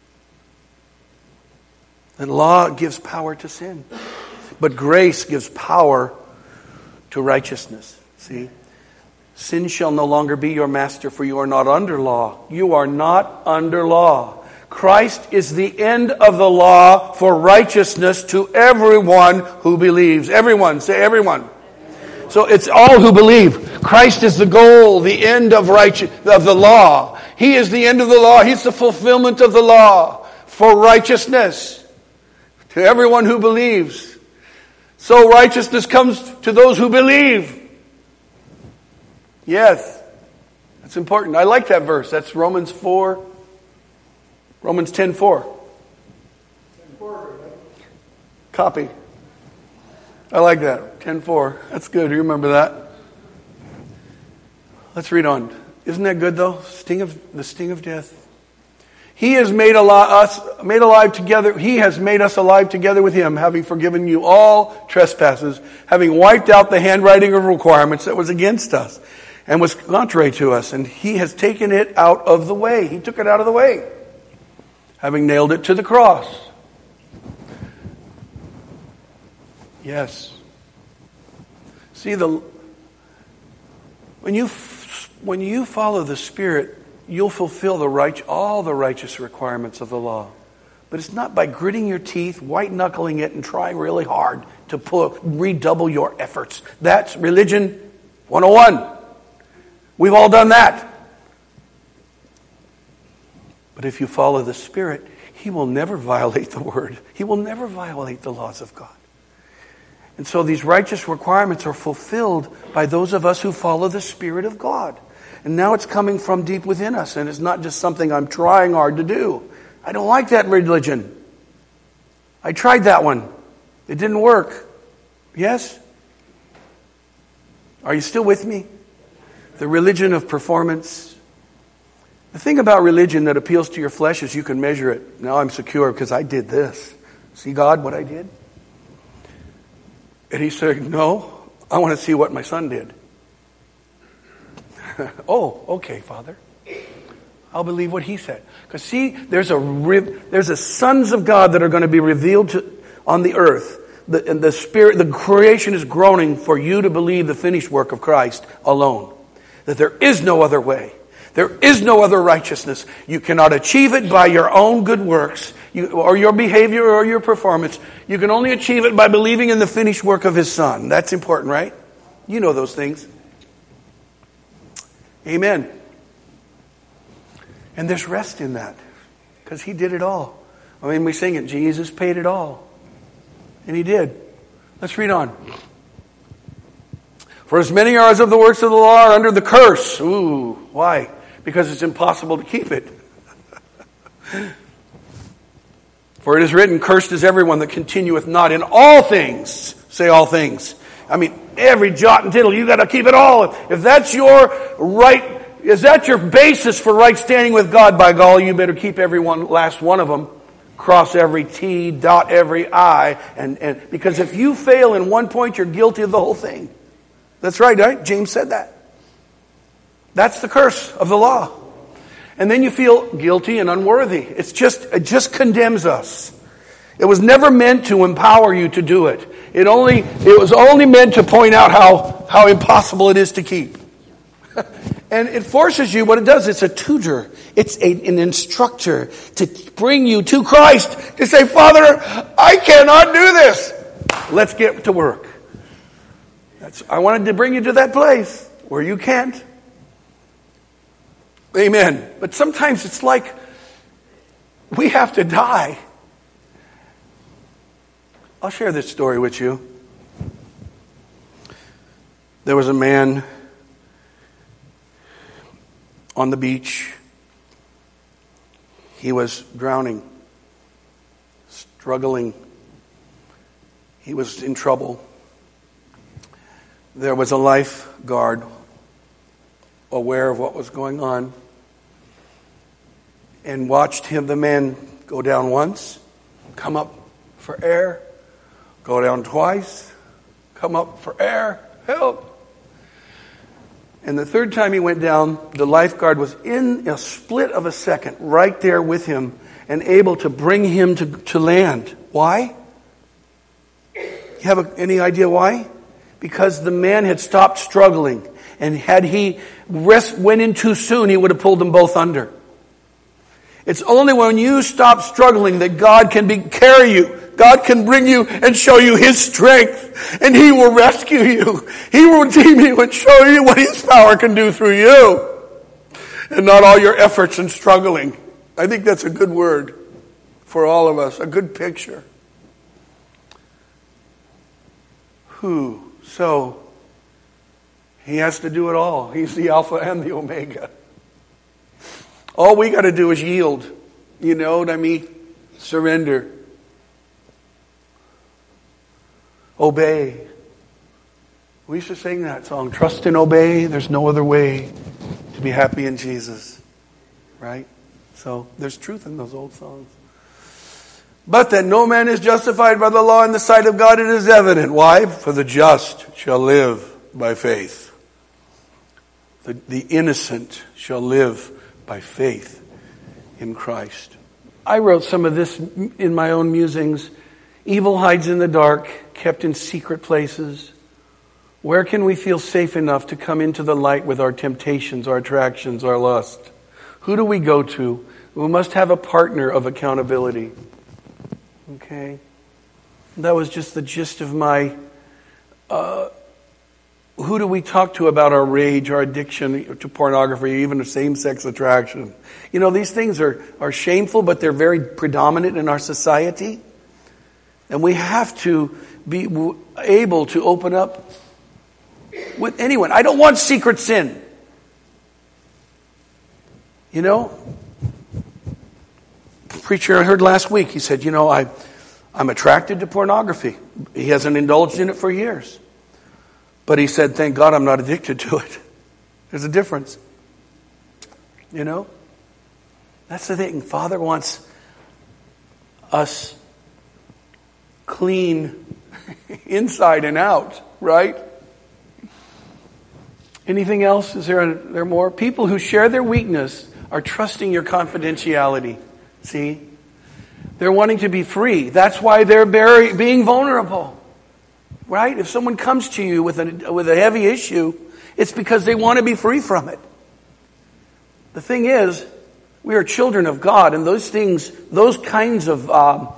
And law gives power to sin. But grace gives power to righteousness. See? Sin shall no longer be your master, for you are not under law. You are not under law. Christ is the end of the law for righteousness to everyone who believes. Everyone. Say everyone. So it's all who believe. Christ is the goal, the end of righteous, of the law. He is the end of the law. He's the fulfillment of the law for righteousness to everyone who believes. So righteousness comes to those who believe. Yes. That's important. I like that verse. That's Romans four. Romans ten four. Copy. I like that. ten four. That's good. You remember that. Let's read on. Isn't that good though? Sting of the sting of death. He has made alive, us made alive together. He has made us alive together with Him, having forgiven you all trespasses, having wiped out the handwriting of requirements that was against us and was contrary to us. And He has taken it out of the way. He took it out of the way, having nailed it to the cross. Yes. See, the when you when you follow the Spirit, you'll fulfill the right, all the righteous requirements of the law. But it's not by gritting your teeth, white-knuckling it, and trying really hard to pull, redouble your efforts. That's religion one oh one. We've all done that. But if you follow the Spirit, He will never violate the Word. He will never violate the laws of God. And so these righteous requirements are fulfilled by those of us who follow the Spirit of God. And now it's coming from deep within us, and it's not just something I'm trying hard to do. I don't like that religion. I tried that one. It didn't work. Yes? Are you still with me? The religion of performance. The thing about religion that appeals to your flesh is you can measure it. Now I'm secure because I did this. See, God, what I did? And he said, no, I want to see what my son did. Oh, okay, Father. I'll believe what he said. Because see, there's a there's a sons of God that are going to be revealed to, on the earth. The, and the spirit, the creation is groaning for you to believe the finished work of Christ alone. That there is no other way. There is no other righteousness. You cannot achieve it by your own good works, you, or your behavior, or your performance. You can only achieve it by believing in the finished work of His Son. That's important, right? You know those things. Amen. And there's rest in that, because He did it all. I mean, we sing it, Jesus paid it all. And He did. Let's read on. For as many as of the works of the law are under the curse. Ooh, why? Because it's impossible to keep it. For it is written, cursed is everyone that continueth not in all things. Say all things. I mean, every jot and tittle, you got to keep it all. If that's your right, is that your basis for right standing with God, by golly, you better keep every one, last one of them. Cross every T, dot every I. And, and because if you fail in one point, you're guilty of the whole thing. That's right, right? James said that. That's the curse of the law. And then you feel guilty and unworthy. It's just, it just condemns us. It was never meant to empower you to do it. It only, it was only meant to point out how, how impossible it is to keep. And it forces you, what it does, it's a tutor. It's a, an instructor to bring you to Christ. To say, Father, I cannot do this. Let's get to work. That's, I wanted to bring you to that place where you can't. Amen. But sometimes it's like we have to die. I'll share this story with you. There was a man on the beach. He was drowning, struggling. He was in trouble. There was a lifeguard aware of what was going on and watched him, the man, go down once, come up for air, go down twice, come up for air, help. And the third time he went down, the lifeguard was in a split of a second right there with him and able to bring him to, to land. Why? You have a, any idea why? Because the man had stopped struggling. And had he rest, went in too soon, he would have pulled them both under. It's only when you stop struggling that God can be, carry you. God can bring you and show you His strength. And He will rescue you. He will redeem you and show you what His power can do through you. And not all your efforts in struggling. I think that's a good word for all of us. A good picture. Who? So, He has to do it all. He's the Alpha and the Omega. All we got to do is yield. You know what I mean? Surrender. Obey. We used to sing that song. Trust and obey. There's no other way to be happy in Jesus. Right? So there's truth in those old songs. But that no man is justified by the law in the sight of God, it is evident. Why? For the just shall live by faith. The, the innocent shall live by faith in Christ. I wrote some of this in my own musings. Evil hides in the dark, kept in secret places. Where can we feel safe enough to come into the light with our temptations, our attractions, our lust? Who do we go to? We must have a partner of accountability. Okay? That was just the gist of my... Uh, who do we talk to about our rage, our addiction to pornography, even same-sex attraction? You know, these things are, are shameful, but they're very predominant in our society. And we have to be able to open up with anyone. I don't want secret sin. You know? Preacher I heard last week, he said, you know, I, I'm attracted to pornography. He hasn't indulged in it for years. But he said, thank God I'm not addicted to it. There's a difference. You know? That's the thing. Father wants us clean inside and out, right? Anything else? Is there, there more? People who share their weakness are trusting your confidentiality. See? They're wanting to be free. That's why they're very, being vulnerable. Right? If someone comes to you with a, with a heavy issue, it's because they want to be free from it. The thing is, we are children of God, and those things, those kinds of um,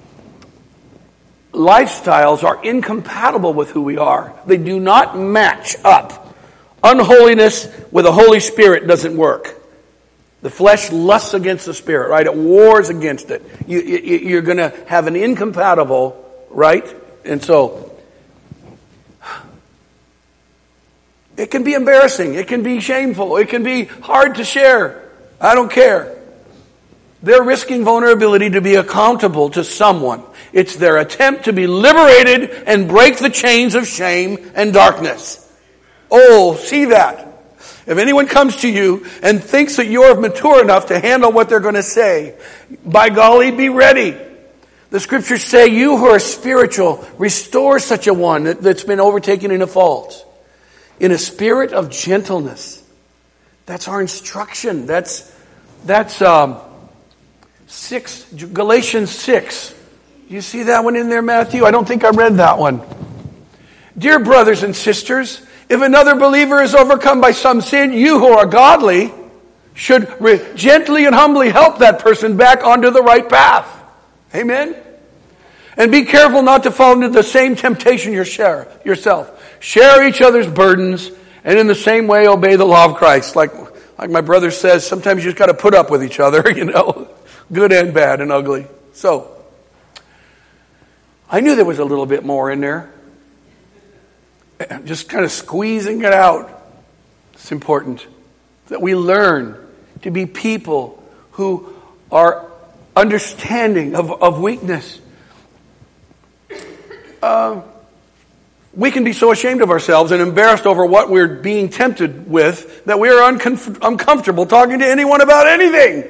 lifestyles are incompatible with who we are. They do not match up. Unholiness with the Holy Spirit doesn't work. The flesh lusts against the Spirit, right? It wars against it. You, you, you're going to have an incompatible, right? And so, it can be embarrassing. It can be shameful. It can be hard to share. I don't care. They're risking vulnerability to be accountable to someone. It's their attempt to be liberated and break the chains of shame and darkness. Oh, see that. If anyone comes to you and thinks that you're mature enough to handle what they're going to say, by golly, be ready. The scriptures say, you who are spiritual, restore such a one that, that's been overtaken in a fault, in a spirit of gentleness. That's our instruction. That's that's um, six Galatians six. You see that one in there, Matthew? I don't think I read that one. Dear brothers and sisters, if another believer is overcome by some sin, you who are godly should re- gently and humbly help that person back onto the right path. Amen? And be careful not to fall into the same temptation you share yourself. Share each other's burdens, and in the same way obey the law of Christ. Like, like my brother says, sometimes you just got to put up with each other, you know, good and bad and ugly. So, I knew there was a little bit more in there. Just kind of squeezing it out. It's important that we learn to be people who are understanding of, of weakness. Uh, we can be so ashamed of ourselves and embarrassed over what we're being tempted with that we are uncomf- uncomfortable talking to anyone about anything.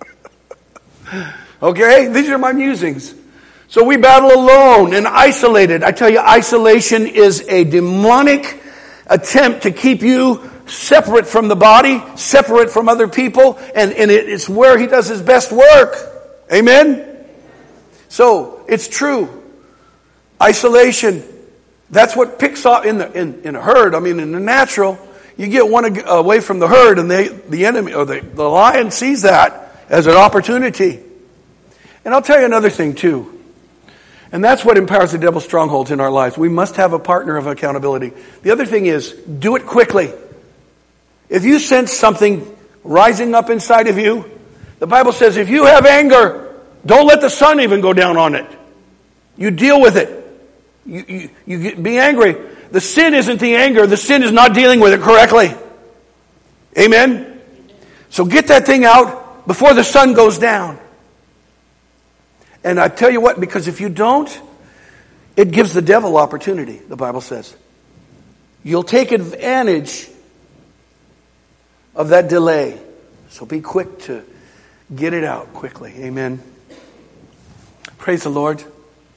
Okay? These are my musings. So we battle alone and isolated. I tell you, isolation is a demonic attempt to keep you separate from the body, separate from other people, and, and it, it's where he does his best work. Amen? So, it's true. Isolation, that's what picks up in the in, in a herd. I mean, in the natural, you get one away from the herd, and they, the enemy or the, the lion sees that as an opportunity. And I'll tell you another thing too. And that's what empowers the devil's strongholds in our lives. We must have a partner of accountability. The other thing is, do it quickly. If you sense something rising up inside of you, the Bible says if you have anger, don't let the sun even go down on it. You deal with it. You, you, you get, be angry. The sin isn't the anger. The sin is not dealing with it correctly. Amen? So get that thing out before the sun goes down. And I tell you what, because if you don't, it gives the devil opportunity, the Bible says. You'll take advantage of that delay. So be quick to get it out quickly. Amen. Praise the Lord.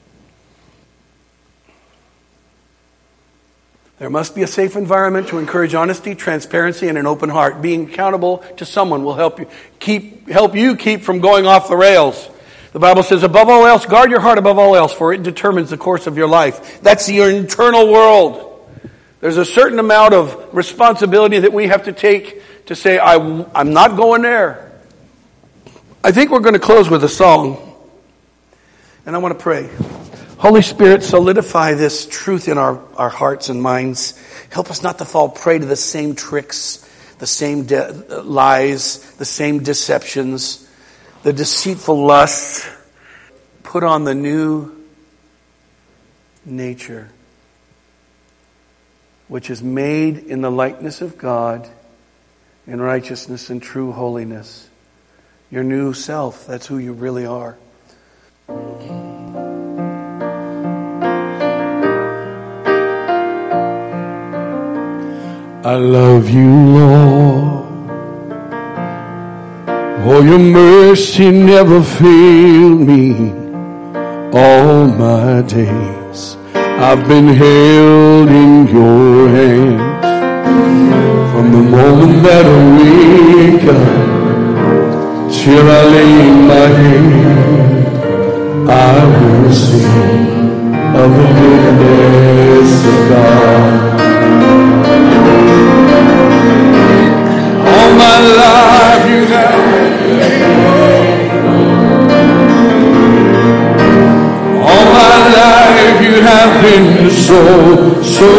There must be a safe environment to encourage honesty, transparency, and an open heart. Being accountable to someone will help you keep help you keep from going off the rails. The Bible says, above all else, guard your heart above all else, for it determines the course of your life. That's your internal world. There's a certain amount of responsibility that we have to take to say, I, I'm not going there. I think we're going to close with a song. And I want to pray. Holy Spirit, solidify this truth in our, our hearts and minds. Help us not to fall prey to the same tricks, the same de- lies, the same deceptions, the deceitful lust. Put on the new nature, which is made in the likeness of God in righteousness and true holiness. Your new self, that's who you really are. I love you, Lord. Oh, your mercy never failed me all my days. I've been held in your hands from the moment that I wake up till I lay my head. I will sing of the goodness of God. All my life you have All my life you have been so, so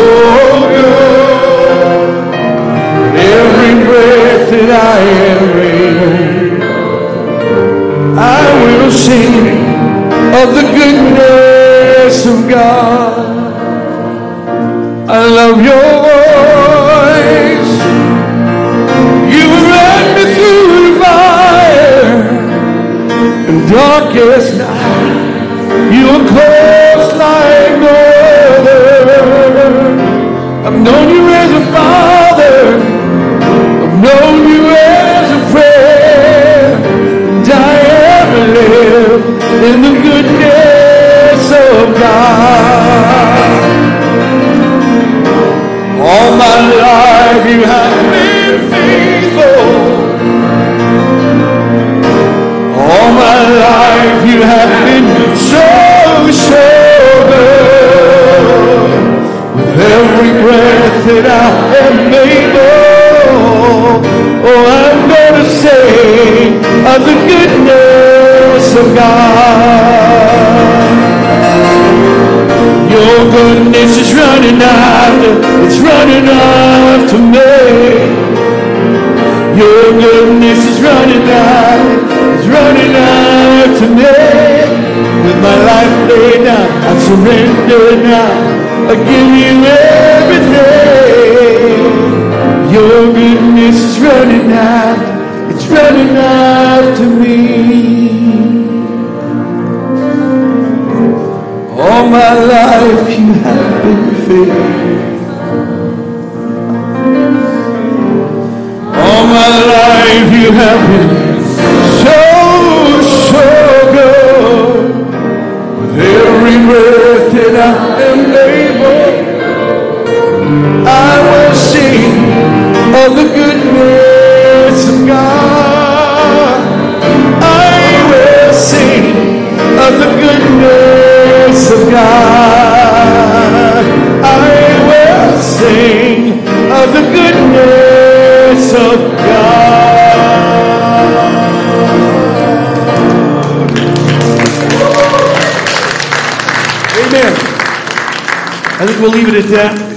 good. Every breath that I am able, I will sing of the goodness of God. I love your voice. You ran me through the fire and darkest night. You are close like no other. I've known you as a father. I've known you as a friend. And I have lived in the goodness of God. All my life you have been faithful. All my life you have been so, so good. With every breath that I am able, oh, I'm gonna sing of the goodness of God. Your goodness is running after, it's running after me. Your goodness is running after, it's running after me. With my life laid down, I surrender now. I give you everything. Your goodness is running after, it's running after me. All my life you have been faithful. All my life you have been so, so good. With every breath that I am able, I will sing of the goodness of God. I will sing of the goodness of God. I will sing of the goodness of God. Amen. I think we'll leave it at that.